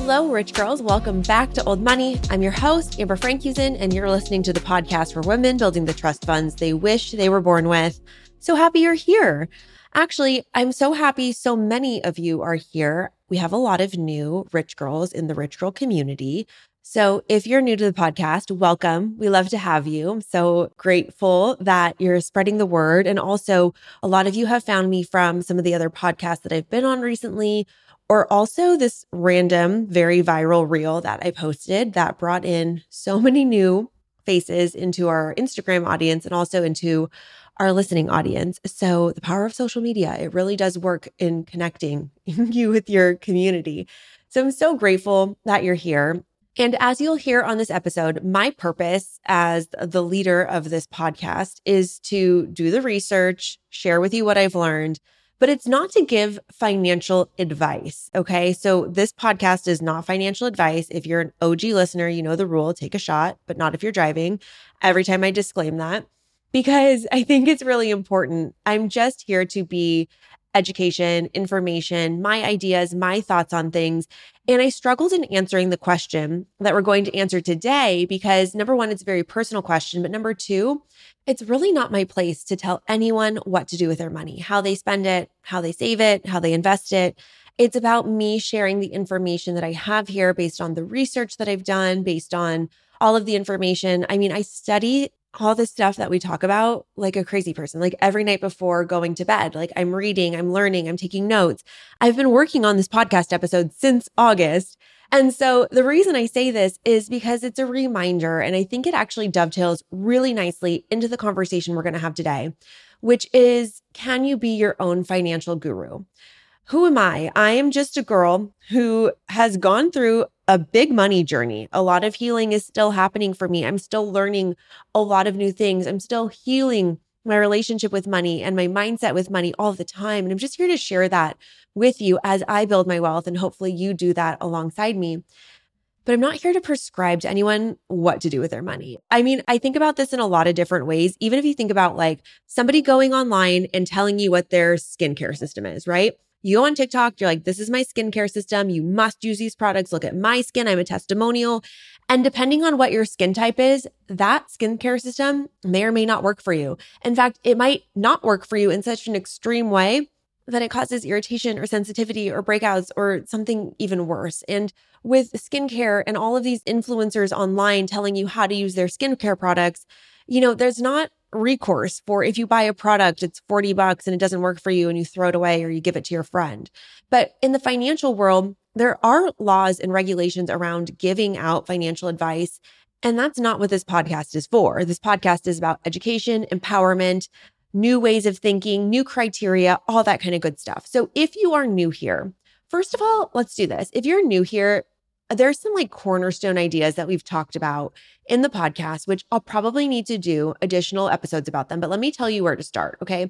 Hello, rich girls. Welcome back to Old Money. I'm your host, Amber Frankusen, and you're listening to the podcast for women building the trust funds they wish they were born with. So happy you're here. Actually, I'm so happy so many of you are here. We have a lot of new rich girls in the rich girl community. So if you're new to the podcast, welcome. We love to have you. I'm so grateful that you're spreading the word. And also, a lot of you have found me from some of the other podcasts that I've been on recently, or also this random, very viral reel that I posted that brought in so many new faces into our Instagram audience and also into our listening audience. So the power of social media, it really does work in connecting you with your community. So I'm so grateful that you're here. And as you'll hear on this episode, my purpose as the leader of this podcast is to do the research, share with you what I've learned, but it's not to give financial advice, okay? So this podcast is not financial advice. If you're an OG listener, you know the rule, take a shot, but not if you're driving. Every time I disclaim that, because I think it's really important. I'm just here to be education, information, my ideas, my thoughts on things. And I struggled in answering the question that we're going to answer today because number one, it's a very personal question. But number two, it's really not my place to tell anyone what to do with their money, how they spend it, how they save it, how they invest it. It's about me sharing the information that I have here based on the research that I've done, based on all of the information. I mean, I study all the stuff that we talk about like a crazy person, like every night before going to bed. Like I'm reading, I'm learning, I'm taking notes. I've been working on this podcast episode since August. And so the reason I say this is because it's a reminder, and I think it actually dovetails really nicely into the conversation we're going to have today, which is, can you be your own financial guru? Who am I? I am just a girl who has gone through a big money journey. A lot of healing is still happening for me. I'm still learning a lot of new things. I'm still healing my relationship with money and my mindset with money all the time. And I'm just here to share that with you as I build my wealth. And hopefully you do that alongside me. But I'm not here to prescribe to anyone what to do with their money. I mean, I think about this in a lot of different ways. Even if you think about like somebody going online and telling you what their skincare system is, right? You go on TikTok, you're like, this is my skincare system. You must use these products. Look at my skin. I'm a testimonial. And depending on what your skin type is, that skincare system may or may not work for you. In fact, it might not work for you in such an extreme way that it causes irritation or sensitivity or breakouts or something even worse. And with skincare and all of these influencers online telling you how to use their skincare products, you know, there's not recourse for if you buy a product, it's $40 and it doesn't work for you and you throw it away or you give it to your friend. But in the financial world, there are laws and regulations around giving out financial advice. And that's not what this podcast is for. This podcast is about education, empowerment, new ways of thinking, new criteria, all that kind of good stuff. So if you are new here, first of all, let's do this. If you're new here, there's some like cornerstone ideas that we've talked about in the podcast, which I'll probably need to do additional episodes about them. But let me tell you where to start, okay?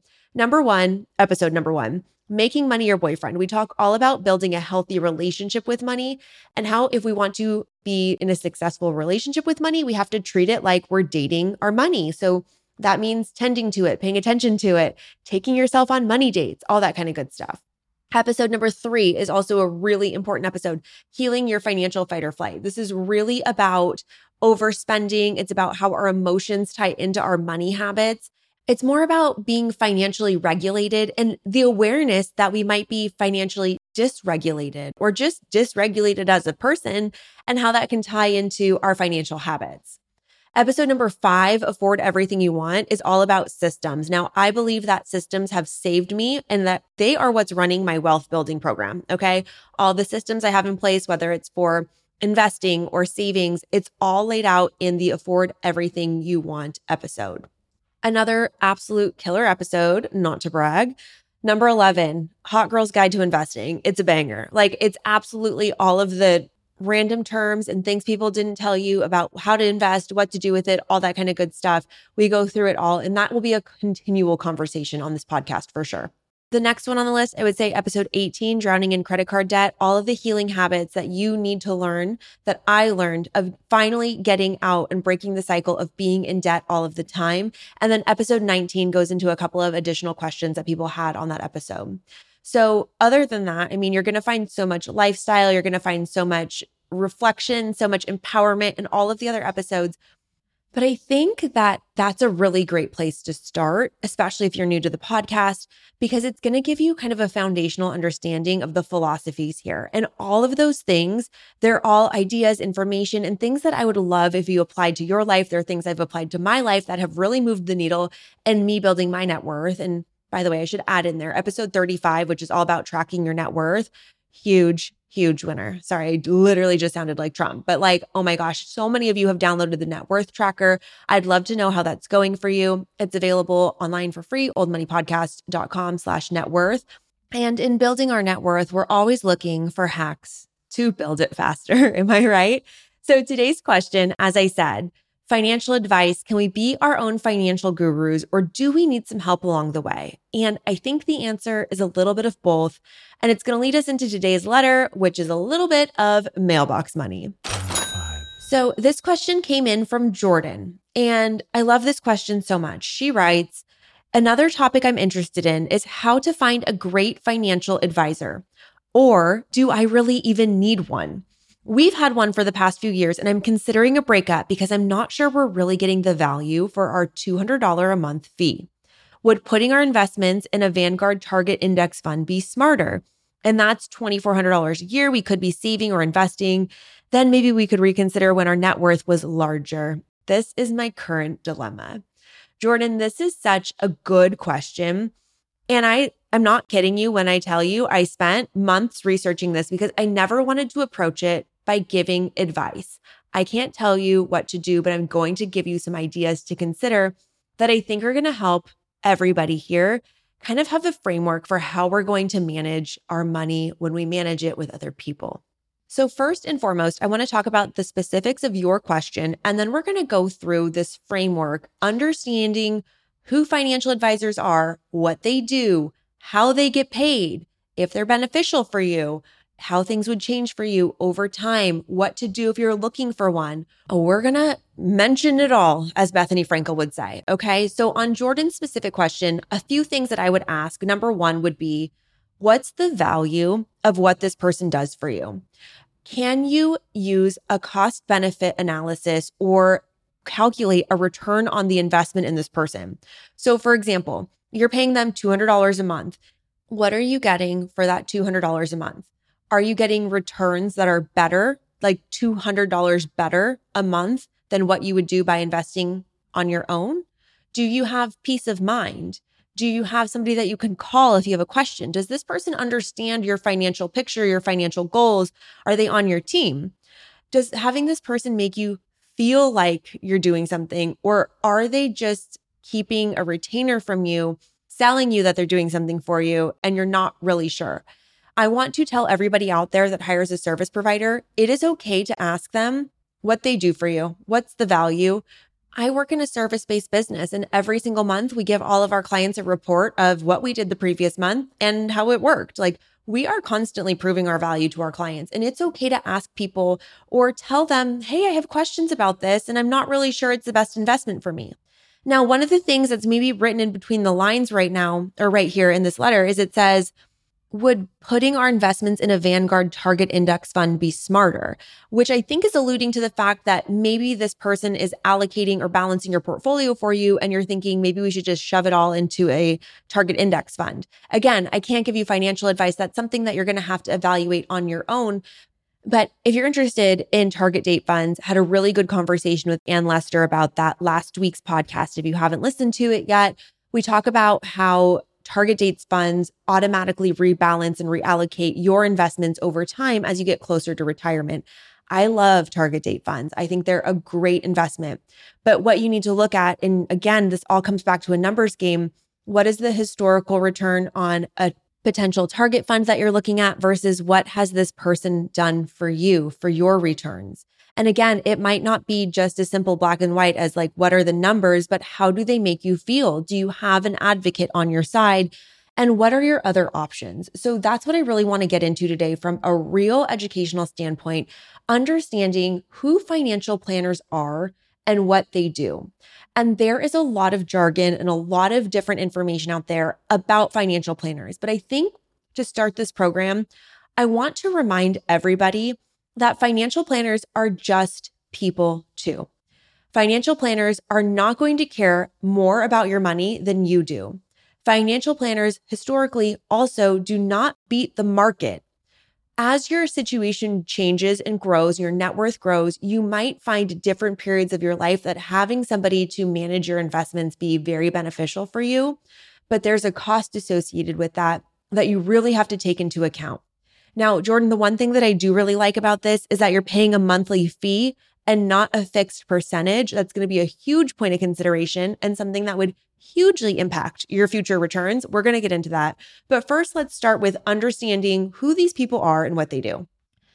Episode number one, making money your boyfriend. We talk all about building a healthy relationship with money and how if we want to be in a successful relationship with money, we have to treat it like we're dating our money. So that means tending to it, paying attention to it, taking yourself on money dates, all that kind of good stuff. Episode number 3 is also a really important episode, healing your financial fight or flight. This is really about overspending. It's about how our emotions tie into our money habits. It's more about being financially regulated and the awareness that we might be financially dysregulated or just dysregulated as a person and how that can tie into our financial habits. Episode number 5, Afford Everything You Want, is all about systems. Now, I believe that systems have saved me and that they are what's running my wealth building program, okay? All the systems I have in place, whether it's for investing or savings, it's all laid out in the Afford Everything You Want episode. Another absolute killer episode, not to brag. Number 11, Hot Girl's Guide to Investing. It's a banger. Like it's absolutely all of the random terms and things people didn't tell you about how to invest, what to do with it, all that kind of good stuff. We go through it all, and that will be a continual conversation on this podcast for sure. The next one on the list, I would say episode 18, Drowning in Credit Card Debt, all of the healing habits that you need to learn that I learned of finally getting out and breaking the cycle of being in debt all of the time. And then episode 19 goes into a couple of additional questions that people had on that episode. So other than that, I mean, you're going to find so much lifestyle, you're going to find so much reflection, so much empowerment in all of the other episodes. But I think that that's a really great place to start, especially if you're new to the podcast, because it's going to give you kind of a foundational understanding of the philosophies here. And all of those things, they're all ideas, information, and things that I would love if you applied to your life. They're things I've applied to my life that have really moved the needle in me building my net worth. And by the way, I should add in there episode 35, which is all about tracking your net worth. Huge winner. Sorry, I literally just sounded like Trump, but like, oh my gosh, so many of you have downloaded the net worth tracker. I'd love to know how that's going for you. It's available online for free, oldmoneypodcast.com/net worth. And in building our net worth, we're always looking for hacks to build it faster. Am I right? So today's question, as I said, financial advice, can we be our own financial gurus or do we need some help along the way? And I think the answer is a little bit of both. And it's going to lead us into today's letter, which is a little bit of mailbox money. So this question came in from Jordan, and I love this question so much. She writes, another topic I'm interested in is how to find a great financial advisor. Or do I really even need one? We've had one for the past few years, and I'm considering a breakup because I'm not sure we're really getting the value for our $200 a month fee. Would putting our investments in a Vanguard Target Index Fund be smarter? And that's $2,400 a year we could be saving or investing. Then maybe we could reconsider when our net worth was larger. This is my current dilemma. Jordan, this is such a good question. And I'm not kidding you when I tell you I spent months researching this because I never wanted to approach it by giving advice. I can't tell you what to do, but I'm going to give you some ideas to consider that I think are going to help everybody here kind of have a framework for how we're going to manage our money when we manage it with other people. So first and foremost, I want to talk about the specifics of your question, and then we're going to go through this framework, understanding who financial advisors are, what they do, how they get paid, if they're beneficial for you, how things would change for you over time, what to do if you're looking for one. We're going to mention it all, as Bethany Frankel would say. Okay. So on Jordan's specific question, a few things that I would ask. Number one would be, what's the value of what this person does for you? Can you use a cost benefit analysis or calculate a return on the investment in this person? So for example, you're paying them $200 a month. What are you getting for that $200 a month? Are you getting returns that are better, like $200 better a month than what you would do by investing on your own? Do you have peace of mind? Do you have somebody that you can call if you have a question? Does this person understand your financial picture, your financial goals? Are they on your team? Does having this person make you feel like you're doing something, or are they just keeping a retainer from you, selling you that they're doing something for you, and you're not really sure? I want to tell everybody out there that hires a service provider, it is okay to ask them what they do for you. What's the value? I work in a service-based business, and every single month we give all of our clients a report of what we did the previous month and how it worked. Like, we are constantly proving our value to our clients, and it's okay to ask people or tell them, hey, I have questions about this and I'm not really sure it's the best investment for me. Now, one of the things that's maybe written in between the lines right now, or right here in this letter, is it says, would putting our investments in a Vanguard Target Index Fund be smarter? Which I think is alluding to the fact that maybe this person is allocating or balancing your portfolio for you, and you're thinking maybe we should just shove it all into a Target Index Fund. Again, I can't give you financial advice. That's something that you're going to have to evaluate on your own. But if you're interested in target date funds, had a really good conversation with Ann Lester about that last week's podcast. If you haven't listened to it yet, we talk about how target dates funds automatically rebalance and reallocate your investments over time as you get closer to retirement. I love target date funds. I think they're a great investment. But what you need to look at, and again, this all comes back to a numbers game. What is the historical return on a potential target fund that you're looking at versus what has this person done for you, for your returns? And again, it might not be just as simple black and white as like, what are the numbers, but how do they make you feel? Do you have an advocate on your side? And what are your other options? So that's what I really want to get into today from a real educational standpoint, understanding who financial planners are and what they do. And there is a lot of jargon and a lot of different information out there about financial planners. But I think to start this program, I want to remind everybody that financial planners are just people too. Financial planners are not going to care more about your money than you do. Financial planners historically also do not beat the market. As your situation changes and grows, your net worth grows, you might find different periods of your life that having somebody to manage your investments be very beneficial for you. But there's a cost associated with that you really have to take into account. Now, Jordan, the one thing that I do really like about this is that you're paying a monthly fee and not a fixed percentage. That's going to be a huge point of consideration and something that would hugely impact your future returns. We're going to get into that. But first, let's start with understanding who these people are and what they do.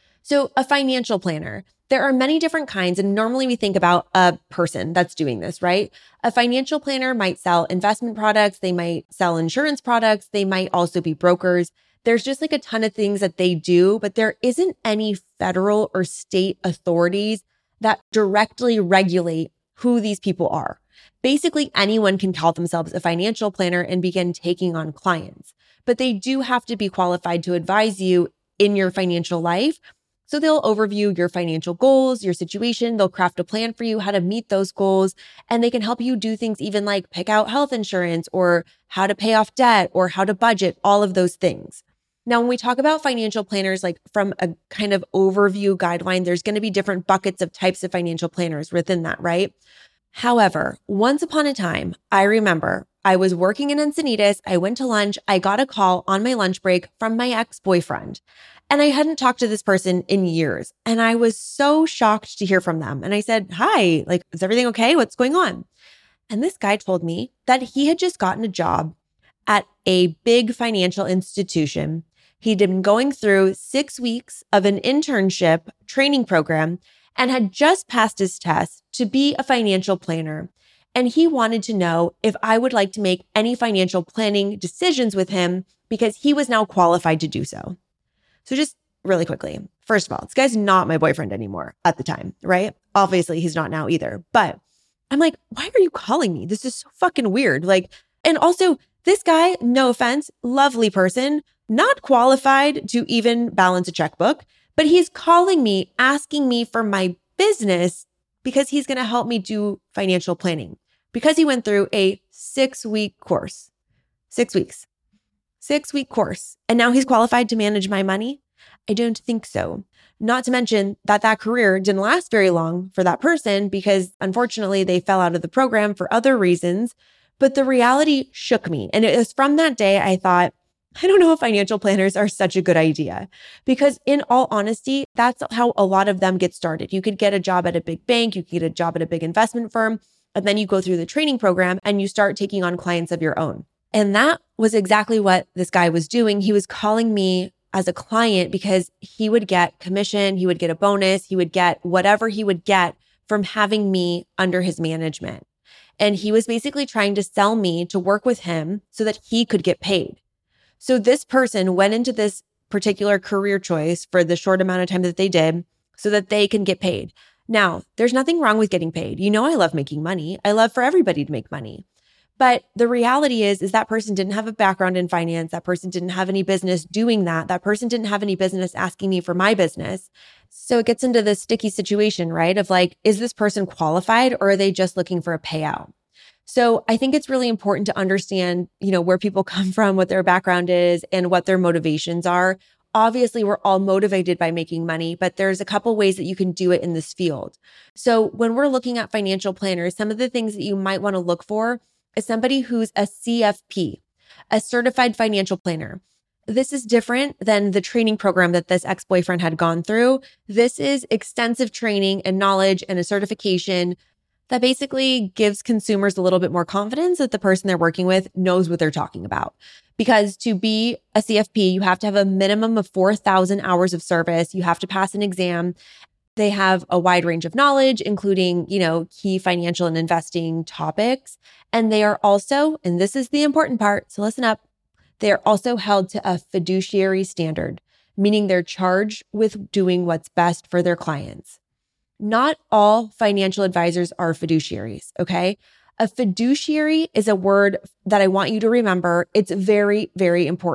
So a financial planner, there are many different kinds, and normally we think about a person that's doing this, right? A financial planner might sell investment products. They might sell insurance products. They might also be brokers. There's just like a ton of things that they do, but there isn't any federal or state authorities that directly regulate who these people are. Basically, anyone can call themselves a financial planner and begin taking on clients, but they do have to be qualified to advise you in your financial life. So they'll overview your financial goals, your situation. They'll craft a plan for you, how to meet those goals, and they can help you do things even like pick out health insurance or how to pay off debt or how to budget, all of those things. Now, when we talk about financial planners, like from a kind of overview guideline, there's going to be different buckets of types of financial planners within that, right? However, once upon a time, I remember I was working in Encinitas. I went to lunch. I got a call on my lunch break from my ex-boyfriend, and I hadn't talked to this person in years. And I was so shocked to hear from them. And I said, "Hi, like, is everything okay? What's going on?" And this guy told me that he had just gotten a job at a big financial institution. He'd been going through 6 weeks of an internship training program and had just passed his test to be a financial planner. And he wanted to know if I would like to make any financial planning decisions with him because he was now qualified to do so. So just really quickly, first of all, this guy's not my boyfriend anymore at the time, right? Obviously, he's not now either. But I'm like, why are you calling me? This is so fucking weird. Like, and also this guy, no offense, lovely person, not qualified to even balance a checkbook, but he's calling me, asking me for my business because he's going to help me do financial planning because he went through a 6-week course, 6 weeks, 6-week course. And now he's qualified to manage my money. I don't think so. Not to mention that career didn't last very long for that person because unfortunately they fell out of the program for other reasons. But the reality shook me. And it was from that day I thought, I don't know if financial planners are such a good idea because in all honesty, that's how a lot of them get started. You could get a job at a big bank, you could get a job at a big investment firm, and then you go through the training program and you start taking on clients of your own. And that was exactly what this guy was doing. He was calling me as a client because he would get commission, he would get a bonus, he would get whatever he would get from having me under his management. And he was basically trying to sell me to work with him so that he could get paid. So this person went into this particular career choice for the short amount of time that they did so that they can get paid. Now, there's nothing wrong with getting paid. You know, I love making money. I love for everybody to make money. But the reality is that person didn't have a background in finance. That person didn't have any business doing that. That person didn't have any business asking me for my business. So it gets into this sticky situation, right? Of like, is this person qualified or are they just looking for a payout? So I think it's really important to understand, where people come from, what their background is, and what their motivations are. Obviously, we're all motivated by making money, but there's a couple ways that you can do it in this field. So when we're looking at financial planners, some of the things that you might want to look for is somebody who's a CFP, a certified financial planner. This is different than the training program that this ex-boyfriend had gone through. This is extensive training and knowledge and a certification that basically gives consumers a little bit more confidence that the person they're working with knows what they're talking about. Because to be a CFP, you have to have a minimum of 4,000 hours of service. You have to pass an exam. They have a wide range of knowledge, including, key financial and investing topics. And they are also, and this is the important part, so listen up, they are also held to a fiduciary standard, meaning they're charged with doing what's best for their clients. Not all financial advisors are fiduciaries, okay? A fiduciary is a word that I want you to remember. It's very, very important.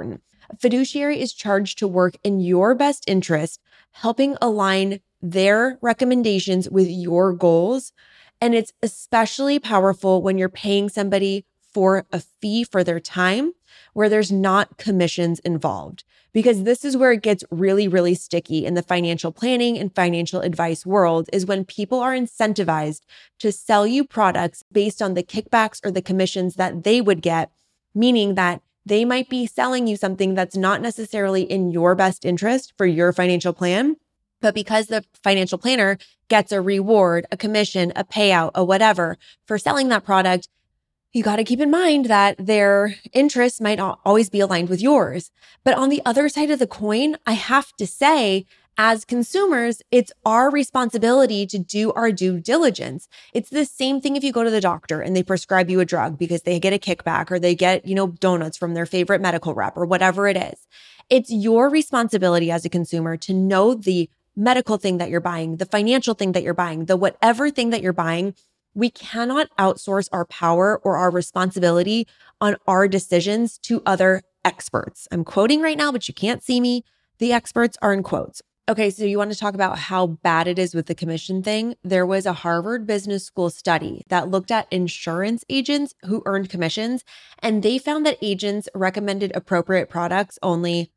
A fiduciary is charged to work in your best interest, helping align their recommendations with your goals. And it's especially powerful when you're paying somebody for a fee for their time where there's not commissions involved. Because this is where it gets really, really sticky in the financial planning and financial advice world, is when people are incentivized to sell you products based on the kickbacks or the commissions that they would get, meaning that they might be selling you something that's not necessarily in your best interest for your financial plan. But because the financial planner gets a reward, a commission, a payout, a whatever for selling that product, you got to keep in mind that their interests might not always be aligned with yours. But on the other side of the coin, I have to say, as consumers, it's our responsibility to do our due diligence. It's the same thing if you go to the doctor and they prescribe you a drug because they get a kickback or they get, donuts from their favorite medical rep or whatever it is. It's your responsibility as a consumer to know the medical thing that you're buying, the financial thing that you're buying, the whatever thing that you're buying. We cannot outsource our power or our responsibility on our decisions to other experts. I'm quoting right now, but you can't see me. The experts are in quotes. Okay, so you want to talk about how bad it is with the commission thing? There was a Harvard Business School study that looked at insurance agents who earned commissions, and they found that agents recommended appropriate products only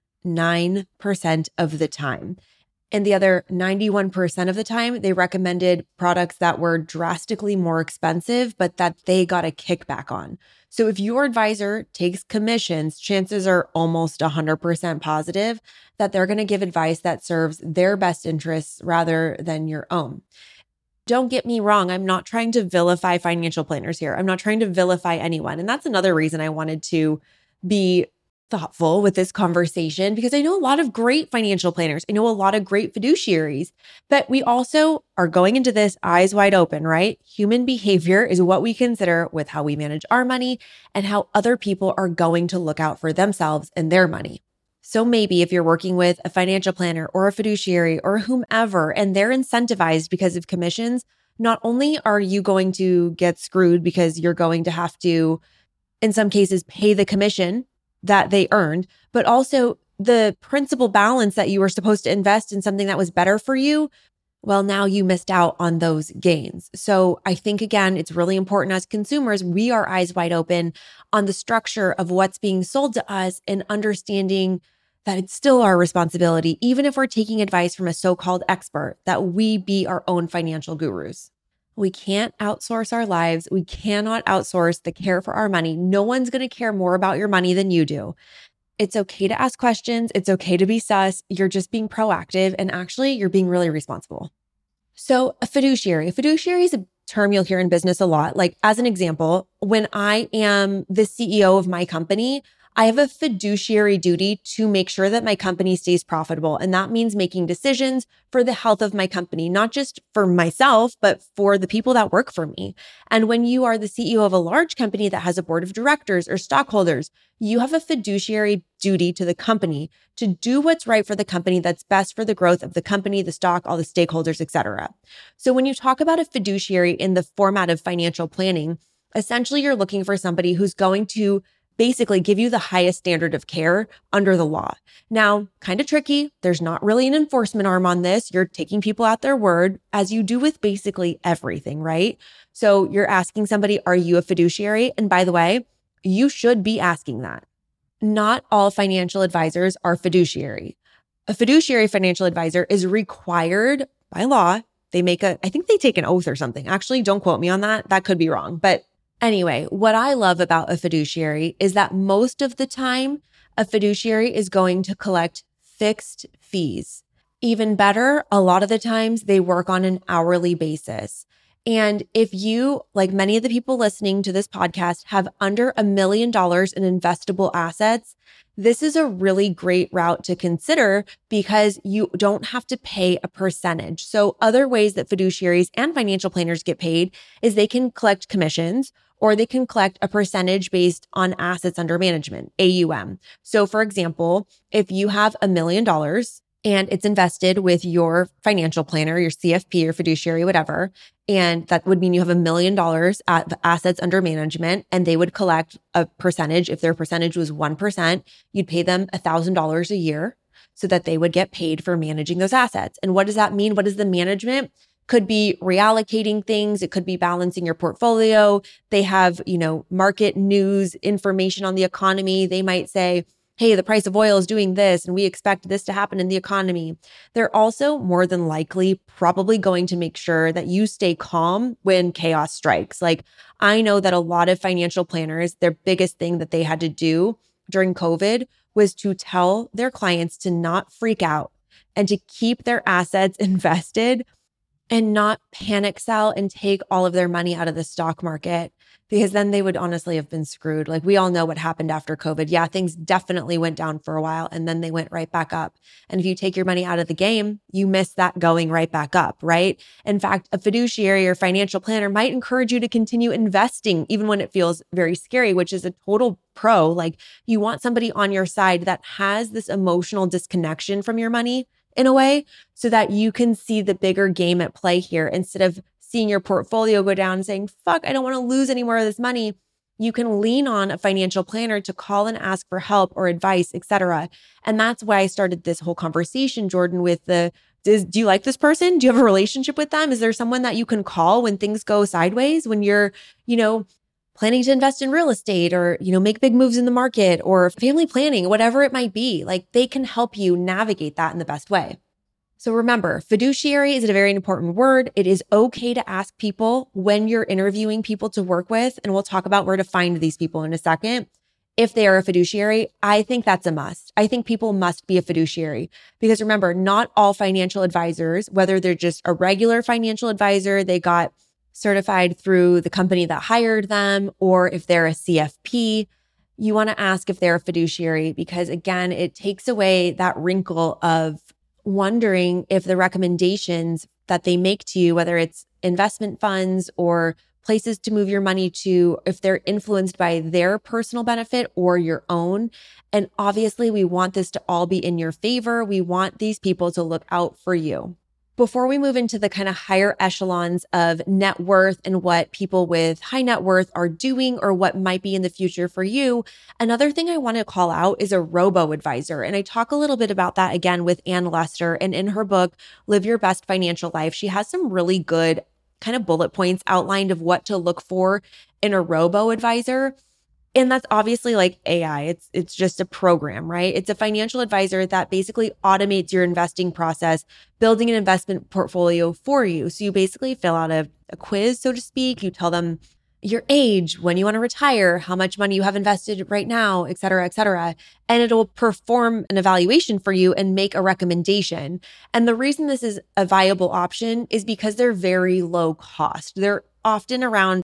9% of the time. And the other 91% of the time, they recommended products that were drastically more expensive, but that they got a kickback on. So if your advisor takes commissions, chances are almost 100% positive that they're going to give advice that serves their best interests rather than your own. Don't get me wrong. I'm not trying to vilify financial planners here. I'm not trying to vilify anyone. And that's another reason I wanted to be thoughtful with this conversation, because I know a lot of great financial planners. I know a lot of great fiduciaries, but we also are going into this eyes wide open, right? Human behavior is what we consider with how we manage our money and how other people are going to look out for themselves and their money. So maybe if you're working with a financial planner or a fiduciary or whomever, and they're incentivized because of commissions, not only are you going to get screwed because you're going to have to, in some cases, pay the commission that they earned, but also the principal balance that you were supposed to invest in something that was better for you, well, now you missed out on those gains. So I think, again, it's really important as consumers, we are eyes wide open on the structure of what's being sold to us and understanding that it's still our responsibility, even if we're taking advice from a so-called expert, that we be our own financial gurus. We can't outsource our lives. We cannot outsource the care for our money. No one's going to care more about your money than you do. It's okay to ask questions. It's okay to be sus. You're just being proactive, and actually you're being really responsible. So a fiduciary is a term you'll hear in business a lot. Like, as an example, when I am the CEO of my company, I have a fiduciary duty to make sure that my company stays profitable. And that means making decisions for the health of my company, not just for myself, but for the people that work for me. And when you are the CEO of a large company that has a board of directors or stockholders, you have a fiduciary duty to the company to do what's right for the company that's best for the growth of the company, the stock, all the stakeholders, et cetera. So when you talk about a fiduciary in the format of financial planning, essentially you're looking for somebody who's going to basically give you the highest standard of care under the law. Now, kind of tricky. There's not really an enforcement arm on this. You're taking people at their word, as you do with basically everything, right? So you're asking somebody, are you a fiduciary? And by the way, you should be asking that. Not all financial advisors are fiduciary. A fiduciary financial advisor is required by law. I think they take an oath or something. Actually, don't quote me on that. That could be wrong. But anyway, what I love about a fiduciary is that most of the time, a fiduciary is going to collect fixed fees. Even better, a lot of the times they work on an hourly basis. And if you, like many of the people listening to this podcast, have under $1 million in investable assets, this is a really great route to consider because you don't have to pay a percentage. So other ways that fiduciaries and financial planners get paid is they can collect commissions, or they can collect a percentage based on assets under management, AUM. So for example, if you have $1 million and it's invested with your financial planner, your CFP, your fiduciary, whatever. And that would mean you have $1 million at assets under management, and they would collect a percentage. If their percentage was 1%, you'd pay them $1,000 a year so that they would get paid for managing those assets. And what does that mean? What is the management? Could be reallocating things. It could be balancing your portfolio. They have, market news information on the economy. They might say, hey, the price of oil is doing this, and we expect this to happen in the economy. They're also more than likely probably going to make sure that you stay calm when chaos strikes. Like, I know that a lot of financial planners, their biggest thing that they had to do during COVID was to tell their clients to not freak out and to keep their assets invested and not panic sell and take all of their money out of the stock market, because then they would honestly have been screwed. Like, we all know what happened after COVID. Yeah, things definitely went down for a while and then they went right back up. And if you take your money out of the game, you miss that going right back up, right? In fact, a fiduciary or financial planner might encourage you to continue investing even when it feels very scary, which is a total pro. Like, you want somebody on your side that has this emotional disconnection from your money in a way, so that you can see the bigger game at play here. Instead of seeing your portfolio go down and saying, fuck, I don't want to lose any more of this money, you can lean on a financial planner to call and ask for help or advice, etc. And that's why I started this whole conversation, Jordan, with do you like this person? Do you have a relationship with them? Is there someone that you can call when things go sideways, when you're, planning to invest in real estate or, make big moves in the market or family planning, whatever it might be? Like, they can help you navigate that in the best way. So remember, fiduciary is a very important word. It is okay to ask people when you're interviewing people to work with, and we'll talk about where to find these people in a second. If they are a fiduciary, I think that's a must. I think people must be a fiduciary, because remember, not all financial advisors, whether they're just a regular financial advisor, they got certified through the company that hired them, or if they're a CFP, you want to ask if they're a fiduciary, because again, it takes away that wrinkle of wondering if the recommendations that they make to you, whether it's investment funds or places to move your money to, if they're influenced by their personal benefit or your own. And obviously, we want this to all be in your favor. We want these people to look out for you. Before we move into the kind of higher echelons of net worth and what people with high net worth are doing or what might be in the future for you, another thing I want to call out is a robo-advisor. And I talk a little bit about that again with Ann Lester. And in her book, Live Your Best Financial Life, she has some really good kind of bullet points outlined of what to look for in a robo-advisor. And that's obviously like AI. It's just a program, right? It's a financial advisor that basically automates your investing process, building an investment portfolio for you. So you basically fill out a quiz, so to speak. You tell them your age, when you want to retire, how much money you have invested right now, et cetera, et cetera. And it'll perform an evaluation for you and make a recommendation. And the reason this is a viable option is because they're very low cost. They're often around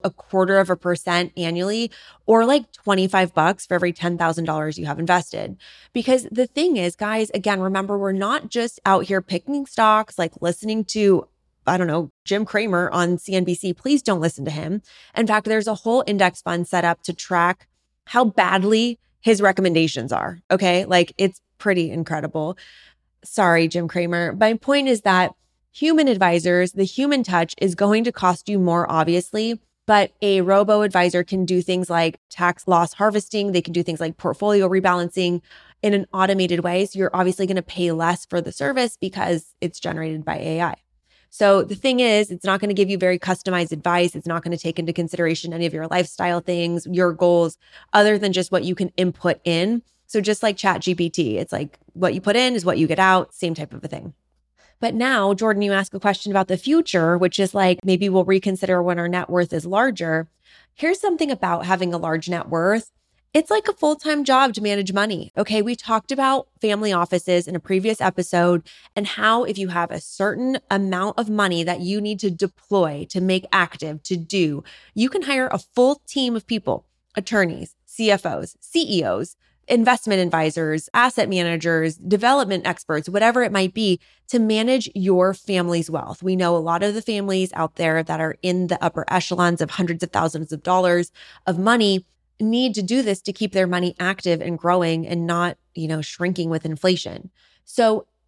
0.25% annually, or like $25 for every $10,000 you have invested. Because the thing is, guys, again, remember, we're not just out here picking stocks, like listening to, I don't know, Jim Cramer on CNBC. Please don't listen to him. In fact, there's a whole index fund set up to track how badly his recommendations are. Okay. Like, it's pretty incredible. Sorry, Jim Cramer. My point is that human advisors, the human touch is going to cost you more, obviously, but a robo-advisor can do things like tax loss harvesting. They can do things like portfolio rebalancing in an automated way. So you're obviously going to pay less for the service because it's generated by AI. So the thing is, it's not going to give you very customized advice. It's not going to take into consideration any of your lifestyle things, your goals, other than just what you can input in. So just like ChatGPT, it's like what you put in is what you get out, same type of a thing. But now, Jordan, you ask a question about the future, which is like, maybe we'll reconsider when our net worth is larger. Here's something about having a large net worth. It's like a full-time job to manage money. Okay, we talked about family offices in a previous episode and how if you have a certain amount of money that you need to deploy, to make active, to do, you can hire a full team of people, attorneys, CFOs, CEOs, investment advisors, asset managers, development experts, whatever it might be, to manage your family's wealth. We know a lot of the families out there that are in the upper echelons of hundreds of thousands of dollars of money need to do this to keep their money active and growing and not, shrinking with inflation. So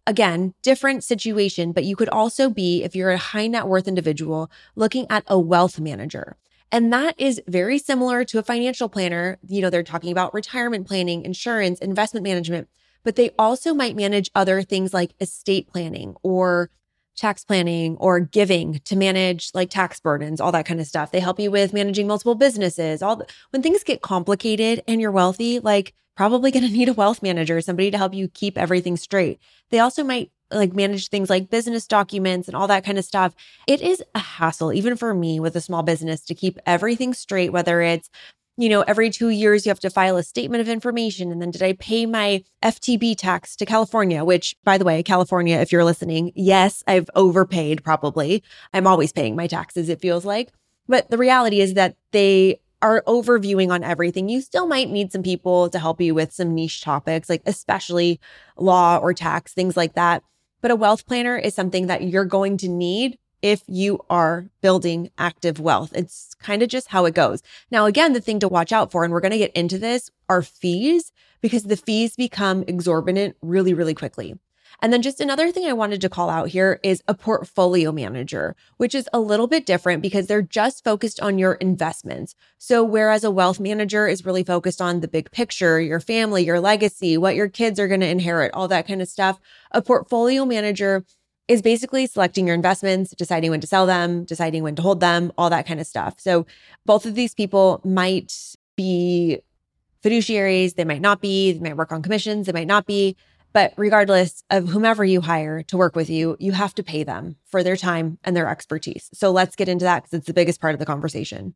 again, different situation, but you could also be, if you're a high net worth individual, looking at a wealth manager. And that is very similar to a financial planner. They're talking about retirement planning, insurance, investment management, but they also might manage other things like estate planning or tax planning or giving to manage like tax burdens, all that kind of stuff. They help you with managing multiple businesses. When things get complicated and you're wealthy, like probably going to need a wealth manager, somebody to help you keep everything straight. They also might like manage things like business documents and all that kind of stuff. It is a hassle, even for me with a small business, to keep everything straight, whether it's every 2 years you have to file a statement of information. And then did I pay my FTB tax to California? Which, by the way, California, if you're listening, yes, I've overpaid probably. I'm always paying my taxes, it feels like. But the reality is that they are overviewing on everything. You still might need some people to help you with some niche topics, like especially law or tax, things like that. But a wealth planner is something that you're going to need if you are building active wealth. It's kind of just how it goes. Now, again, the thing to watch out for, and we're going to get into this, are fees, because the fees become exorbitant really, really quickly. And then just another thing I wanted to call out here is a portfolio manager, which is a little bit different because they're just focused on your investments. So whereas a wealth manager is really focused on the big picture, your family, your legacy, what your kids are going to inherit, all that kind of stuff, a portfolio manager is basically selecting your investments, deciding when to sell them, deciding when to hold them, all that kind of stuff. So both of these people might be fiduciaries, they might not be, they might work on commissions, they might not be. But regardless of whomever you hire to work with you, you have to pay them for their time and their expertise. So let's get into that because it's the biggest part of the conversation.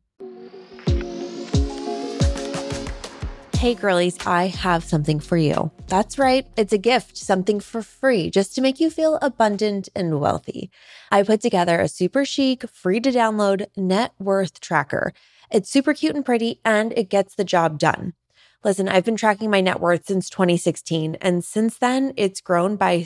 Hey girlies, I have something for you. That's right. It's a gift, something for free, just to make you feel abundant and wealthy. I put together a super chic, free to download net worth tracker. It's super cute and pretty, and it gets the job done. Listen, I've been tracking my net worth since 2016, and since then, it's grown by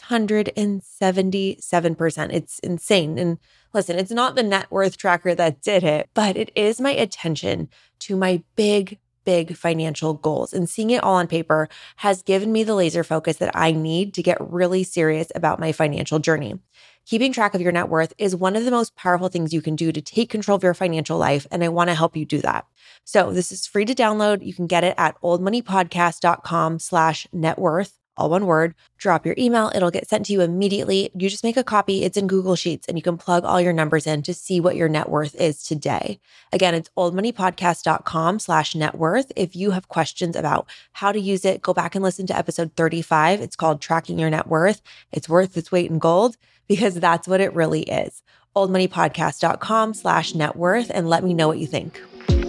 677%. It's insane. And listen, it's not the net worth tracker that did it, but it is my attention to my big financial goals. And seeing it all on paper has given me the laser focus that I need to get really serious about my financial journey. Keeping track of your net worth is one of the most powerful things you can do to take control of your financial life, and I want to help you do that. So this is free to download. You can get it at oldmoneypodcast.com/networth, all one word. Drop your email. It'll get sent to you immediately. You just make a copy. It's in Google Sheets, and you can plug all your numbers in to see what your net worth is today. Again, it's oldmoneypodcast.com/networth. If you have questions about how to use it, go back and listen to episode 35. It's called Tracking Your Net Worth. It's worth its weight in gold, because that's what it really is. oldmoneypodcast.com/networth, and let me know what you think.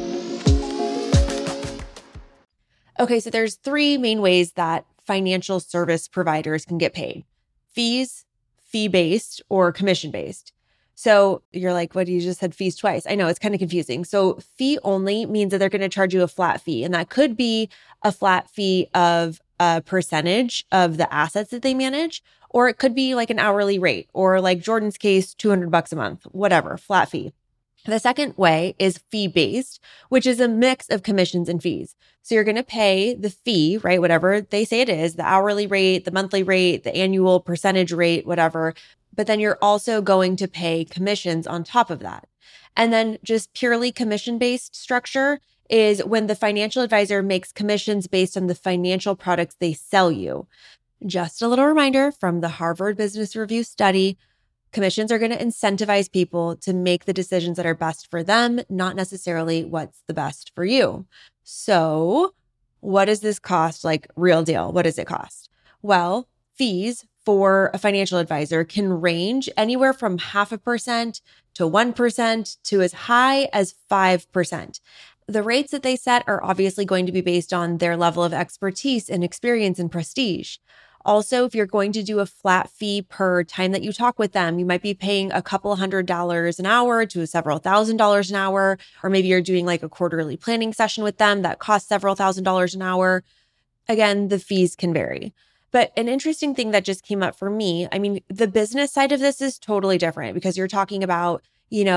Okay, so there's 3 main ways that financial service providers can get paid: fees, fee-based, or commission-based. So you're like, what, you just said fees twice? I know, it's kind of confusing. So fee only means that they're going to charge you a flat fee, and that could be a flat fee of a percentage of the assets that they manage, or it could be like an hourly rate, or like Jordan's case, $200 a month, whatever, flat fee. The second way is fee-based, which is a mix of commissions and fees. So you're going to pay the fee, right? Whatever they say it is, the hourly rate, the monthly rate, the annual percentage rate, whatever. But then you're also going to pay commissions on top of that. And then just purely commission-based structure is when the financial advisor makes commissions based on the financial products they sell you. Just a little reminder from the Harvard Business Review study, commissions are going to incentivize people to make the decisions that are best for them, not necessarily what's the best for you. So what does this cost? Like, real deal, what does it cost? Well, fees for a financial advisor can range anywhere from 0.5% to 1% to as high as 5%. The rates that they set are obviously going to be based on their level of expertise and experience and prestige. Also, if you're going to do a flat fee per time that you talk with them, you might be paying a couple $100 an hour to several $1,000s an hour, or maybe you're doing like a quarterly planning session with them that costs several $1,000s an hour. Again, the fees can vary. But an interesting thing that just came up for me, I mean, the business side of this is totally different because you're talking about,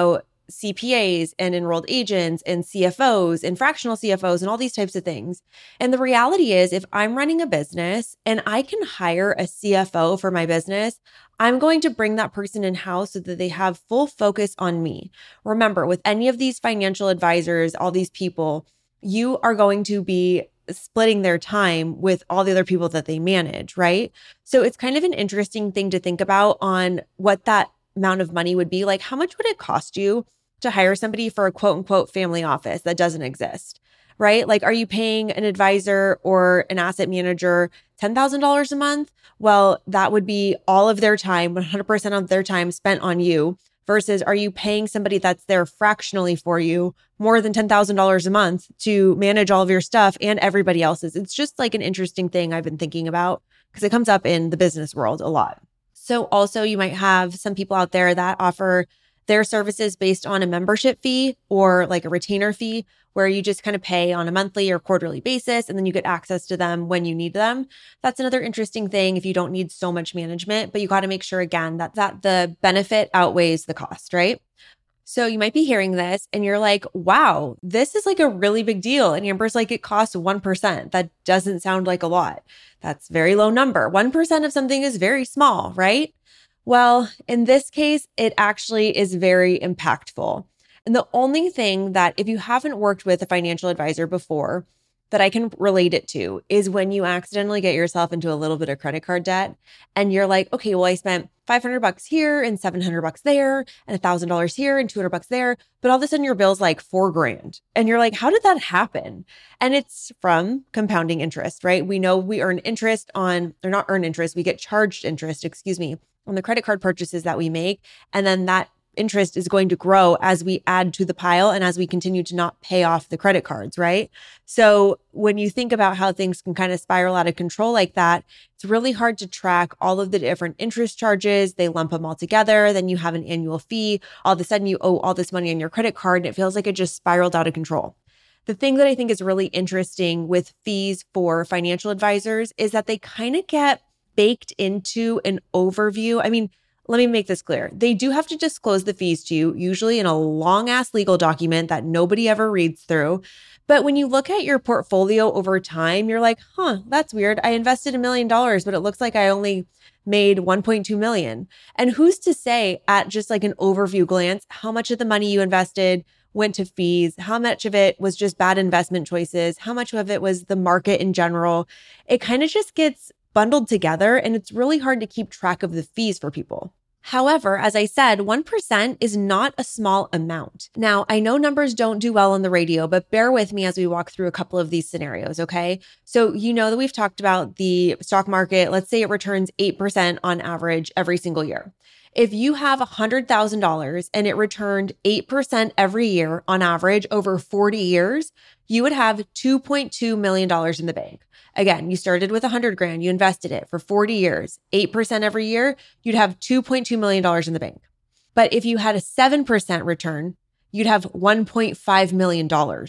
CPAs and enrolled agents and CFOs and fractional CFOs and all these types of things. And the reality is, if I'm running a business and I can hire a CFO for my business, I'm going to bring that person in-house so that they have full focus on me. Remember, with any of these financial advisors, all these people, you are going to be splitting their time with all the other people that they manage, right? So it's kind of an interesting thing to think about on what that amount of money would be. Like, how much would it cost you to hire somebody for a quote unquote family office that doesn't exist, right? Like, are you paying an advisor or an asset manager $10,000 a month? Well, that would be all of their time, 100% of their time spent on you. Versus, are you paying somebody that's there fractionally for you more than $10,000 a month to manage all of your stuff and everybody else's? It's just like an interesting thing I've been thinking about because it comes up in the business world a lot. So also you might have some people out there that offer their services based on a membership fee or like a retainer fee where you just kind of pay on a monthly or quarterly basis and then you get access to them when you need them. That's another interesting thing if you don't need so much management, but you got to make sure again that the benefit outweighs the cost, right? So you might be hearing this and you're like, wow, this is like a really big deal. And Amber's like, it costs 1%. That doesn't sound like a lot. That's a very low number. 1% of something is very small, right? Well, in this case, it actually is very impactful. And the only thing that if you haven't worked with a financial advisor before that I can relate it to is when you accidentally get yourself into a little bit of credit card debt and you're like, okay, well, I spent $500 here and $700 there and $1,000 here and $200 there. But all of a sudden your bill's like $4,000. And you're like, how did that happen? And it's from compounding interest, right? We know we earn interest on, or not earn interest, we get charged interest, on the credit card purchases that we make. And then that interest is going to grow as we add to the pile and as we continue to not pay off the credit cards, right? So when you think about how things can kind of spiral out of control like that, it's really hard to track all of the different interest charges. They lump them all together. Then you have an annual fee. All of a sudden you owe all this money on your credit card and it feels like it just spiraled out of control. The thing that I think is really interesting with fees for financial advisors is that they kind of get baked into an overview. I mean, let me make this clear. They do have to disclose the fees to you, usually in a long ass legal document that nobody ever reads through. But when you look at your portfolio over time, you're like, that's weird. I invested $1 million, but it looks like I only made 1.2 million. And who's to say at just like an overview glance, how much of the money you invested went to fees, how much of it was just bad investment choices, how much of it was the market in general? It kind of just gets bundled together and it's really hard to keep track of the fees for people. However, as I said, 1% is not a small amount. Now, I know numbers don't do well on the radio, but bear with me as we walk through a couple of these scenarios, okay? So you know that we've talked about the stock market. Let's say it returns 8% on average every single year. If you have $100,000 and it returned 8% every year on average over 40 years, you would have $2.2 million in the bank. Again, you started with $100,000, you invested it for 40 years, 8% every year, you'd have $2.2 million in the bank. But if you had a 7% return, you'd have $1.5 million.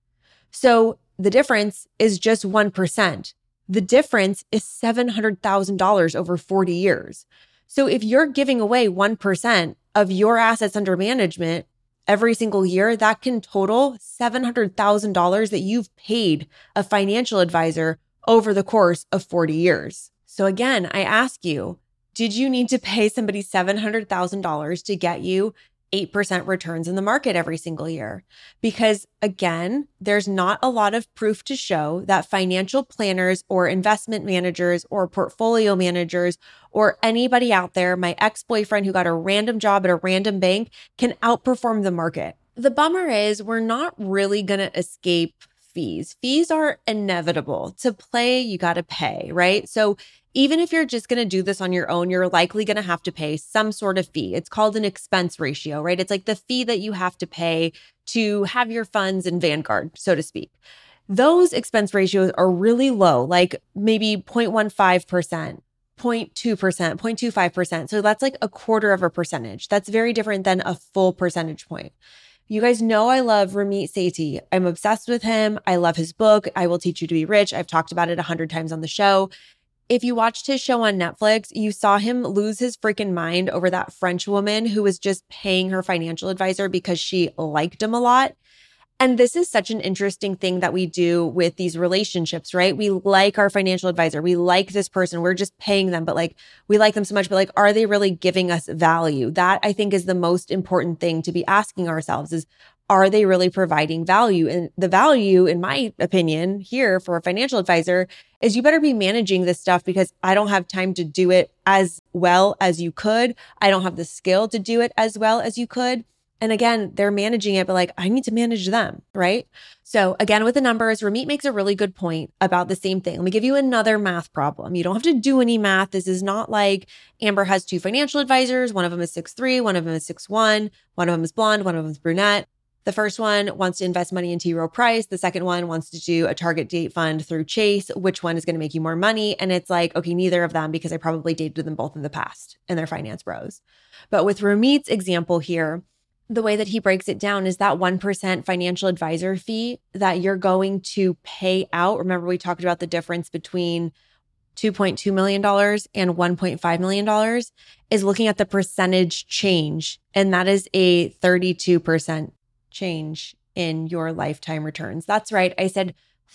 So the difference is just 1%. The difference is $700,000 over 40 years. So if you're giving away 1% of your assets under management every single year, that can total $700,000 that you've paid a financial advisor over the course of 40 years. So again, I ask you, did you need to pay somebody $700,000 to get you 8% returns in the market every single year? Because again, there's not a lot of proof to show that financial planners or investment managers or portfolio managers or anybody out there, my ex-boyfriend who got a random job at a random bank, can outperform the market. The bummer is we're not really going to escape fees. Fees are inevitable. To play, you got to pay, right? So even if you're just going to do this on your own, you're likely going to have to pay some sort of fee. It's called an expense ratio, right? It's like the fee that you have to pay to have your funds in Vanguard, so to speak. Those expense ratios are really low, like maybe 0.15%. 0.2%, 0.25%. So that's like a quarter of a percentage. That's very different than a full percentage point. You guys know I love Ramit Sethi. I'm obsessed with him. I love his book, I Will Teach You to Be Rich. I've talked about it 100 times on the show. If you watched his show on Netflix, you saw him lose his freaking mind over that French woman who was just paying her financial advisor because she liked him a lot. And this is such an interesting thing that we do with these relationships, right? We like our financial advisor. We like this person. We're just paying them, but like we like them so much, but like, are they really giving us value? That I think is the most important thing to be asking ourselves is, are they really providing value? And the value, in my opinion, here for a financial advisor is you better be managing this stuff because I don't have time to do it as well as you could. I don't have the skill to do it as well as you could. And again, they're managing it, but like, I need to manage them, right? So again, with the numbers, Ramit makes a really good point about the same thing. Let me give you another math problem. You don't have to do any math. This is not like Amber has two financial advisors. One of them is 6'3", one of them is 6'1", one of them is blonde, one of them is brunette. The first one wants to invest money in T. Rowe Price. The second one wants to do a target date fund through Chase. Which one is going to make you more money? And it's like, okay, neither of them, because I probably dated them both in the past and they're finance bros. But with Ramit's example here, the way that he breaks it down is that 1% financial advisor fee that you're going to pay out. Remember, we talked about the difference between $2.2 million and $1.5 million is looking at the percentage change. And that is a 32% change in your lifetime returns. That's right. I said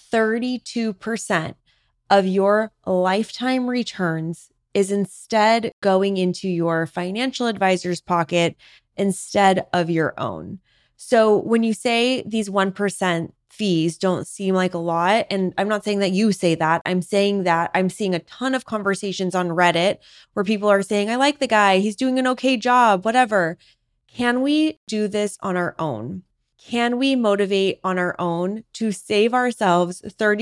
32% of your lifetime returns is instead going into your financial advisor's pocket instead of your own. So when you say these 1% fees don't seem like a lot, and I'm not saying that you say that, I'm saying that I'm seeing a ton of conversations on Reddit where people are saying, I like the guy, he's doing an okay job, whatever. Can we do this on our own? Can we motivate on our own to save ourselves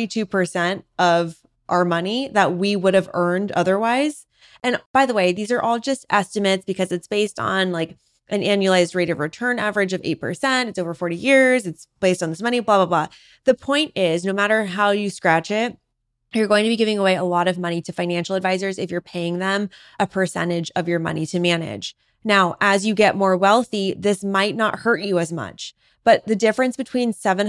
32% of our money that we would have earned otherwise? And by the way, these are all just estimates because it's based on like an annualized rate of return average of 8%. It's over 40 years. It's based on this money, blah, blah, blah. The point is, no matter how you scratch it, you're going to be giving away a lot of money to financial advisors if you're paying them a percentage of your money to manage. Now, as you get more wealthy, this might not hurt you as much. But the difference between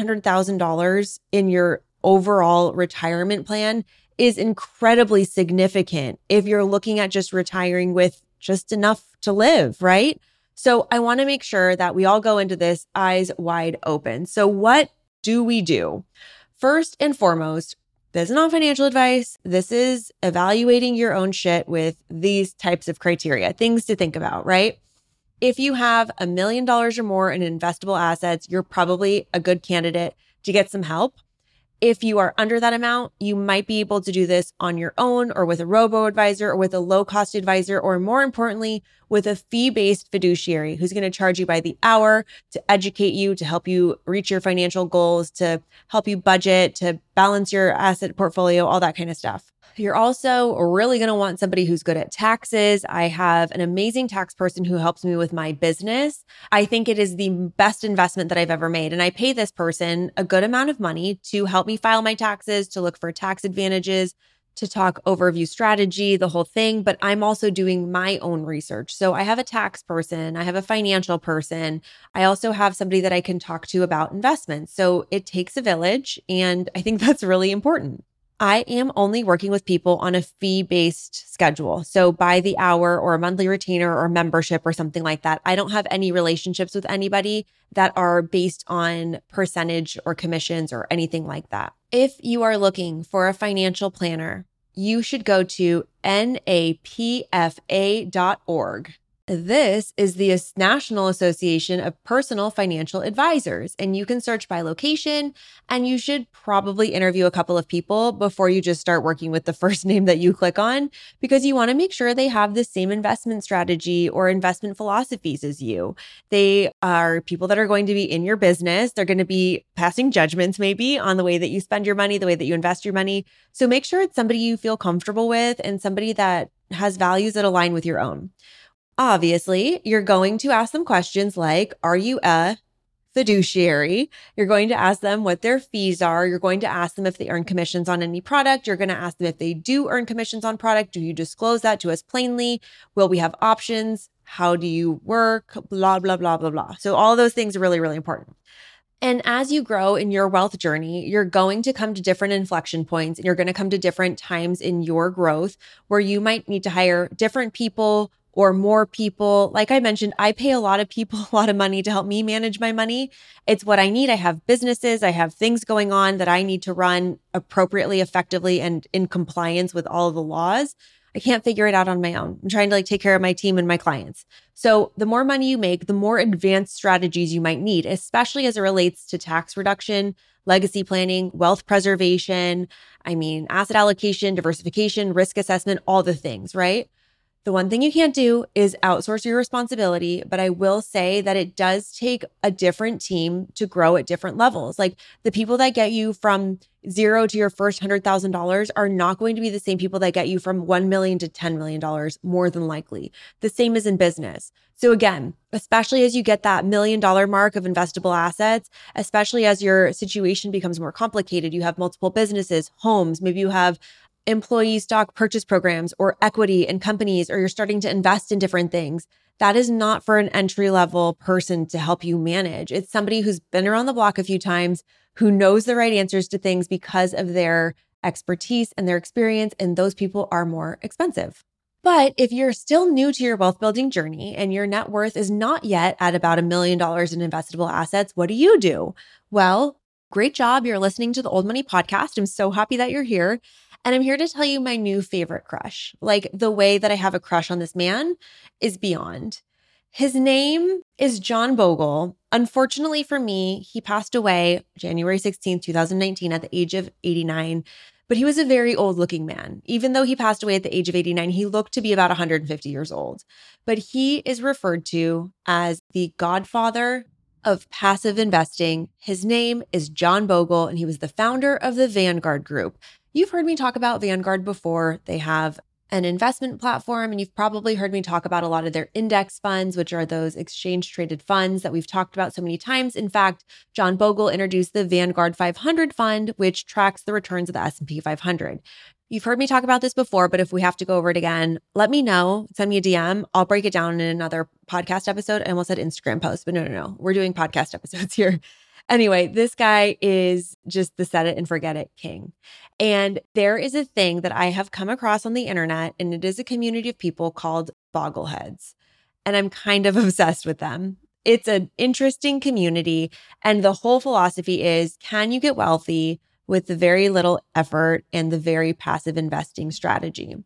$700,000 in your overall retirement plan is incredibly significant if you're looking at just retiring with just enough to live, right? So I want to make sure that we all go into this eyes wide open. So what do we do? First and foremost, this is not financial advice. This is evaluating your own shit with these types of criteria, things to think about, right? If you have $1 million or more in investable assets, you're probably a good candidate to get some help. If you are under that amount, you might be able to do this on your own or with a robo-advisor or with a low-cost advisor, or more importantly, with a fee-based fiduciary who's going to charge you by the hour to educate you, to help you reach your financial goals, to help you budget, to balance your asset portfolio, all that kind of stuff. You're also really going to want somebody who's good at taxes. I have an amazing tax person who helps me with my business. I think it is the best investment that I've ever made. And I pay this person a good amount of money to help me file my taxes, to look for tax advantages, to talk overview strategy, the whole thing. But I'm also doing my own research. So I have a tax person, I have a financial person. I also have somebody that I can talk to about investments. So it takes a village. And I think that's really important. I am only working with people on a fee-based schedule. So by the hour or a monthly retainer or membership or something like that. I don't have any relationships with anybody that are based on percentage or commissions or anything like that. If you are looking for a financial planner, you should go to napfa.org. This is the National Association of Personal Financial Advisors, and you can search by location, and you should probably interview a couple of people before you just start working with the first name that you click on, because you want to make sure they have the same investment strategy or investment philosophies as you. They are people that are going to be in your business. They're going to be passing judgments maybe on the way that you spend your money, the way that you invest your money. So make sure it's somebody you feel comfortable with and somebody that has values that align with your own. Obviously, you're going to ask them questions like, are you a fiduciary? You're going to ask them what their fees are. You're going to ask them if they earn commissions on any product. You're going to ask them if they do earn commissions on product. Do you disclose that to us plainly? Will we have options? How do you work? Blah, blah, blah, blah, blah. So all of those things are really, really important. And as you grow in your wealth journey, you're going to come to different inflection points and you're going to come to different times in your growth where you might need to hire different people or more people. Like I mentioned, I pay a lot of people a lot of money to help me manage my money. It's what I need. I have businesses, I have things going on that I need to run appropriately, effectively, and in compliance with all of the laws. I can't figure it out on my own. I'm trying to take care of my team and my clients. So the more money you make, the more advanced strategies you might need, especially as it relates to tax reduction, legacy planning, wealth preservation, asset allocation, diversification, risk assessment, all the things, right? The one thing you can't do is outsource your responsibility, but I will say that it does take a different team to grow at different levels. Like the people that get you from zero to your first $100,000 are not going to be the same people that get you from $1 million to $10 million, more than likely. The same as in business. So again, especially as you get that $1 million mark of investable assets, especially as your situation becomes more complicated, you have multiple businesses, homes, maybe you have employee stock purchase programs or equity in companies, or you're starting to invest in different things. That is not for an entry-level person to help you manage. It's somebody who's been around the block a few times, who knows the right answers to things because of their expertise and their experience, and those people are more expensive. But if you're still new to your wealth building journey and your net worth is not yet at about $1 million in investable assets, what do? Well, great job. You're listening to the Old Money Podcast. I'm so happy that you're here. And I'm here to tell you my new favorite crush. Like the way that I have a crush on this man is beyond. His name is John Bogle. Unfortunately for me, he passed away January 16th, 2019 at the age of 89. But he was a very old looking man. Even though he passed away at the age of 89, he looked to be about 150 years old. But he is referred to as the godfather of passive investing. His name is John Bogle, and he was the founder of the Vanguard Group. You've heard me talk about Vanguard before. They have an investment platform, and you've probably heard me talk about a lot of their index funds, which are those exchange traded funds that we've talked about so many times. In fact, John Bogle introduced the Vanguard 500 fund, which tracks the returns of the S&P 500. You've heard me talk about this before, but if we have to go over it again, let me know. Send me a DM. I'll break it down in another podcast episode. I almost said Instagram post, but no. We're doing podcast episodes here. Anyway, this guy is just the set it and forget it king. And there is a thing that I have come across on the internet, and it is a community of people called Boggleheads. And I'm kind of obsessed with them. It's an interesting community. And the whole philosophy is, can you get wealthy with the very little effort and the very passive investing strategy?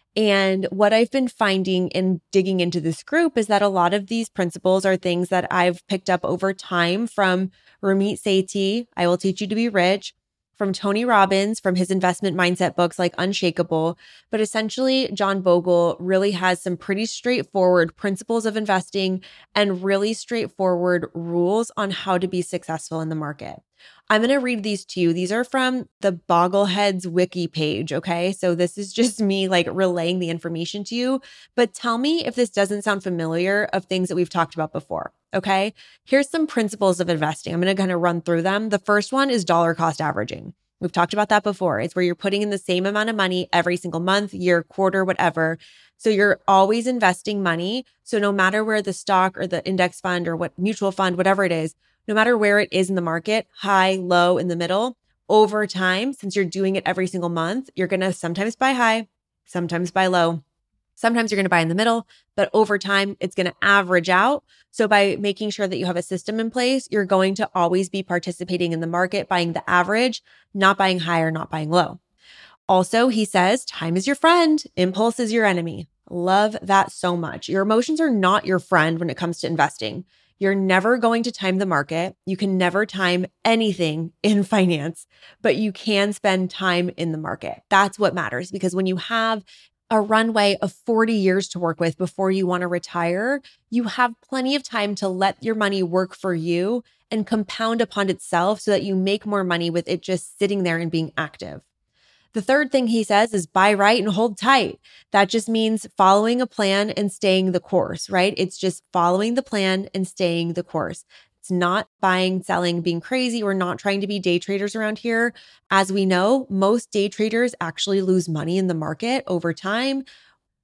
And what I've been finding in digging into this group is that a lot of these principles are things that I've picked up over time from Ramit Sethi, I Will Teach You to Be Rich, from Tony Robbins, from his investment mindset books like Unshakable. But essentially, John Bogle really has some pretty straightforward principles of investing and really straightforward rules on how to be successful in the market. I'm going to read these to you. These are from the Boggleheads wiki page, okay? So this is just me like relaying the information to you, but tell me if this doesn't sound familiar of things that we've talked about before, okay? Here's some principles of investing. I'm going to kind of run through them. The first one is dollar cost averaging. We've talked about that before. It's where you're putting in the same amount of money every single month, year, quarter, whatever. So you're always investing money. So no matter where the stock or the index fund or what mutual fund, whatever it is, no matter where it is in the market, high, low, in the middle, over time, since you're doing it every single month, you're going to sometimes buy high, sometimes buy low. Sometimes you're going to buy in the middle, but over time, it's going to average out. So by making sure that you have a system in place, you're going to always be participating in the market, buying the average, not buying high or not buying low. Also, he says, time is your friend, impulse is your enemy. Love that so much. Your emotions are not your friend when it comes to investing. You're never going to time the market. You can never time anything in finance, but you can spend time in the market. That's what matters, because when you have a runway of 40 years to work with before you want to retire, you have plenty of time to let your money work for you and compound upon itself so that you make more money with it just sitting there and being active. The third thing he says is buy right and hold tight. That just means following a plan and staying the course, right? It's just following the plan and staying the course. It's not buying, selling, being crazy. We're not trying to be day traders around here. As we know, most day traders actually lose money in the market over time.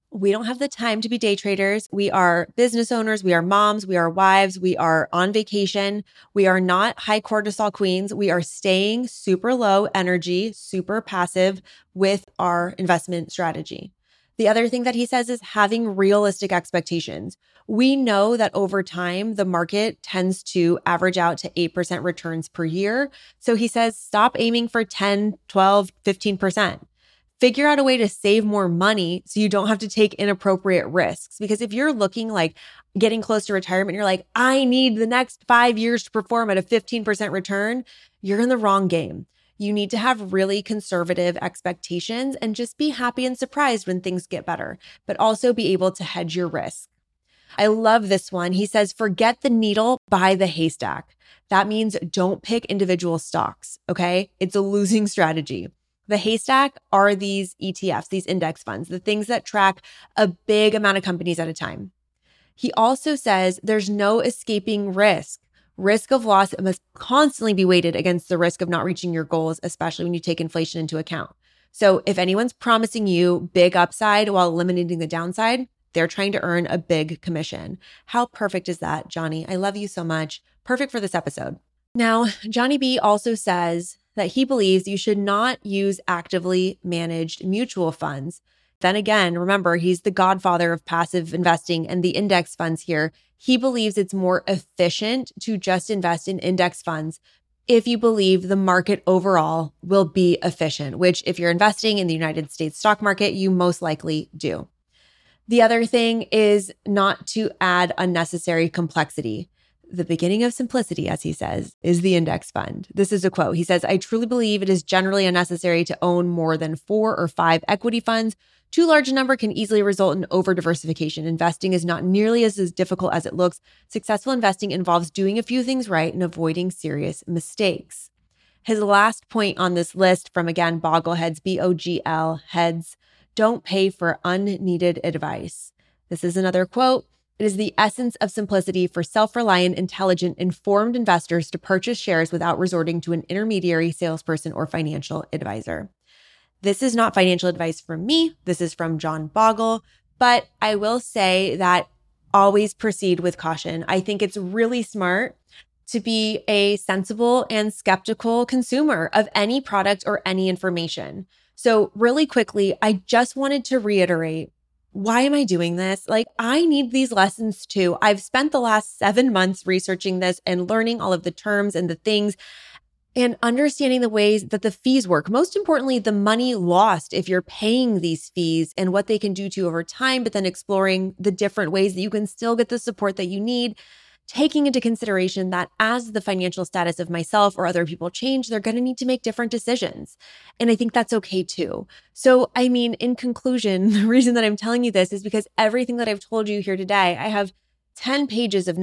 We don't have the time to be day traders. We are business owners. We are moms. We are wives. We are on vacation. We are not high cortisol queens. We are staying super low energy, super passive with our investment strategy. The other thing that he says is having realistic expectations. We know that over time, the market tends to average out to 8% returns per year. So he says, stop aiming for 10, 12, 15%. Figure out a way to save more money so you don't have to take inappropriate risks. Because if you're looking like getting close to retirement, you're like, I need the next 5 years to perform at a 15% return, you're in the wrong game. You need to have really conservative expectations and just be happy and surprised when things get better, but also be able to hedge your risk. I love this one. He says, forget the needle, buy the haystack. That means don't pick individual stocks, okay? It's a losing strategy. The haystack are these ETFs, these index funds, the things that track a big amount of companies at a time. He also says there's no escaping risk. Risk of loss must constantly be weighted against the risk of not reaching your goals, especially when you take inflation into account. So if anyone's promising you big upside while eliminating the downside, they're trying to earn a big commission. How perfect is that, Johnny? I love you so much. Perfect for this episode. Now, Johnny B also says that he believes you should not use actively managed mutual funds. Then again, remember, he's the godfather of passive investing and the index funds here. He believes it's more efficient to just invest in index funds if you believe the market overall will be efficient, which if you're investing in the United States stock market, you most likely do. The other thing is not to add unnecessary complexity. The beginning of simplicity, as he says, is the index fund. This is a quote. He says, I truly believe it is generally unnecessary to own more than 4 or 5 equity funds. Too large a number can easily result in over-diversification. Investing is not nearly as difficult as it looks. Successful investing involves doing a few things right and avoiding serious mistakes. His last point on this list from, again, Bogleheads, B-O-G-L, heads, don't pay for unneeded advice. This is another quote. It is the essence of simplicity for self-reliant, intelligent, informed investors to purchase shares without resorting to an intermediary, salesperson, or financial advisor. This is not financial advice from me. This is from John Bogle, but I will say that always proceed with caution. I think it's really smart to be a sensible and skeptical consumer of any product or any information. So really quickly, I just wanted to reiterate, why am I doing this? Like, I need these lessons too. I've spent the last 7 months researching this and learning all of the terms and the things and understanding the ways that the fees work. Most importantly, the money lost if you're paying these fees and what they can do to you over time, but then exploring the different ways that you can still get the support that you need, taking into consideration that as the financial status of myself or other people change, they're going to need to make different decisions. And I think that's okay too. So, I mean, in conclusion, the reason that I'm telling you this is because everything that I've told you here today, I have 15 pages of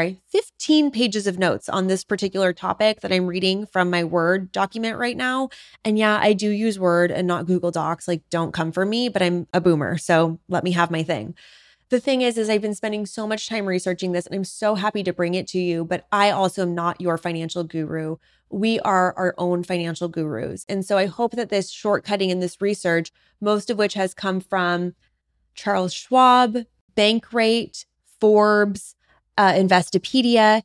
notes on this particular topic that I'm reading from my Word document right now. And yeah, I do use Word and not Google Docs. Like, don't come for me, but I'm a boomer. So let me have my thing. The thing is I've been spending so much time researching this and I'm so happy to bring it to you, but I also am not your financial guru. We are our own financial gurus. And so I hope that this shortcutting in this research, most of which has come from Charles Schwab, Bankrate, Forbes, Investopedia,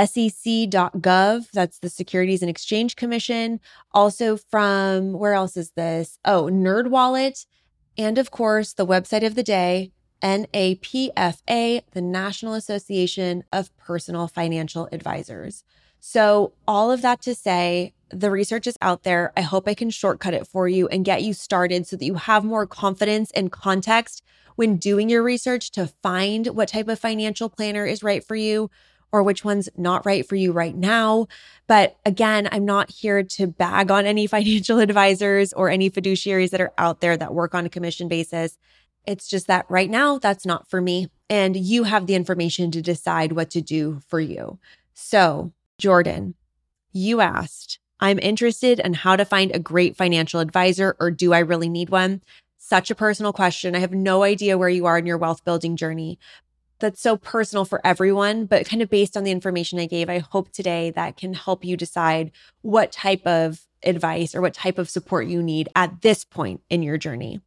SEC.gov, that's the Securities and Exchange Commission. Also from, where else is this? Oh, NerdWallet. And of course, the website of the day, NAPFA, the National Association of Personal Financial Advisors. So all of that to say, the research is out there. I hope I can shortcut it for you and get you started so that you have more confidence and context when doing your research to find what type of financial planner is right for you or which one's not right for you right now. But again, I'm not here to bag on any financial advisors or any fiduciaries that are out there that work on a commission basis. It's just that right now, that's not for me. And you have the information to decide what to do for you. So, Jordan, you asked, I'm interested in how to find a great financial advisor, or do I really need one? Such a personal question. I have no idea where you are in your wealth building journey. That's so personal for everyone, but kind of based on the information I gave, I hope today that can help you decide what type of advice or what type of support you need at this point in your journey.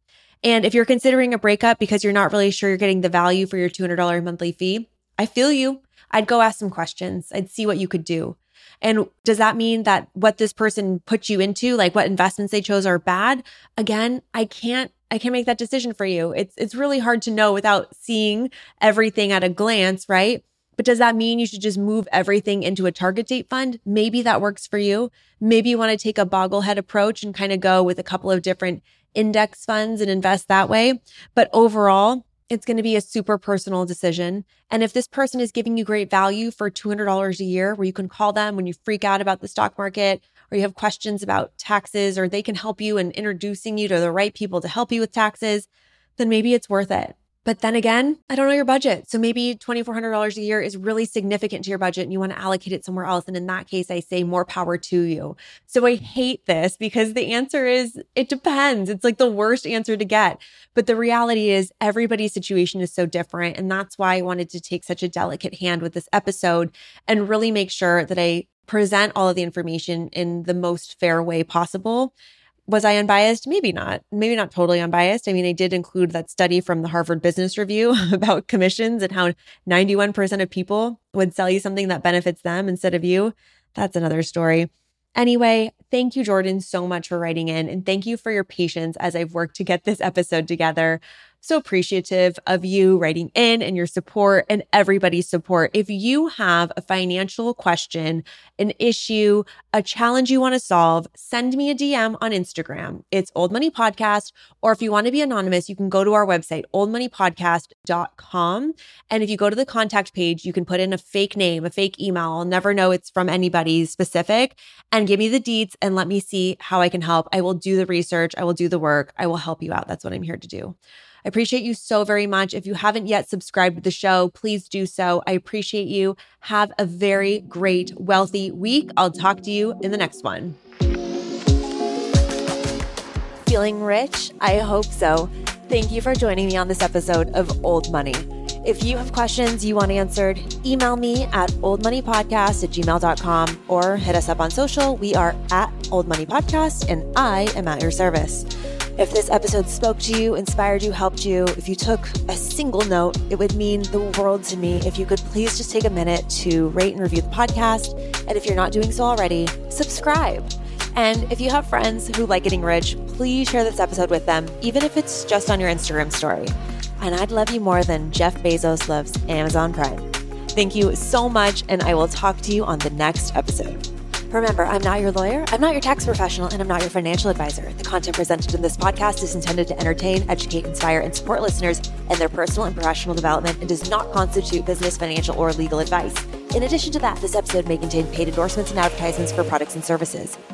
And if you're considering a breakup because you're not really sure you're getting the value for your $200 monthly fee, I feel you. I'd go ask some questions. I'd see what you could do. And does that mean that what this person put you into, like what investments they chose, are bad? Again, I can't make that decision for you. It's really hard to know without seeing everything at a glance, right? But does that mean you should just move everything into a target date fund? Maybe that works for you. Maybe you want to take a bogglehead approach and kind of go with a couple of different index funds and invest that way. But overall, it's going to be a super personal decision. And if this person is giving you great value for $200 a year, where you can call them when you freak out about the stock market, or you have questions about taxes, or they can help you in introducing you to the right people to help you with taxes, then maybe it's worth it. But then again, I don't know your budget. So maybe $2,400 a year is really significant to your budget and you want to allocate it somewhere else. And in that case, I say more power to you. So I hate this because the answer is, it depends. It's like the worst answer to get. But the reality is everybody's situation is so different. And that's why I wanted to take such a delicate hand with this episode and really make sure that I present all of the information in the most fair way possible. Was I unbiased? Maybe not. Maybe not totally unbiased. I mean, I did include that study from the Harvard Business Review about commissions and how 91% of people would sell you something that benefits them instead of you. That's another story. Anyway, thank you, Jordan, so much for writing in. And thank you for your patience as I've worked to get this episode together. So appreciative of you writing in and your support and everybody's support. If you have a financial question, an issue, a challenge you want to solve, send me a DM on Instagram. It's Old Money Podcast. Or if you want to be anonymous, you can go to our website, oldmoneypodcast.com. And if you go to the contact page, you can put in a fake name, a fake email. I'll never know it's from anybody specific, and give me the deets and let me see how I can help. I will do the research. I will do the work. I will help you out. That's what I'm here to do. I appreciate you so very much. If you haven't yet subscribed to the show, please do so. I appreciate you. Have a very great, wealthy week. I'll talk to you in the next one. Feeling rich? I hope so. Thank you for joining me on this episode of Old Money. If you have questions you want answered, email me at oldmoneypodcast@gmail.com or hit us up on social. We are at Old Money Podcast and I am at your service. If this episode spoke to you, inspired you, helped you, if you took a single note, it would mean the world to me if you could please just take a minute to rate and review the podcast. And if you're not doing so already, subscribe. And if you have friends who like getting rich, please share this episode with them, even if it's just on your Instagram story. And I'd love you more than Jeff Bezos loves Amazon Prime. Thank you so much, and I will talk to you on the next episode. Remember, I'm not your lawyer, I'm not your tax professional, and I'm not your financial advisor. The content presented in this podcast is intended to entertain, educate, inspire, and support listeners in their personal and professional development and does not constitute business, financial, or legal advice. In addition to that, this episode may contain paid endorsements and advertisements for products and services.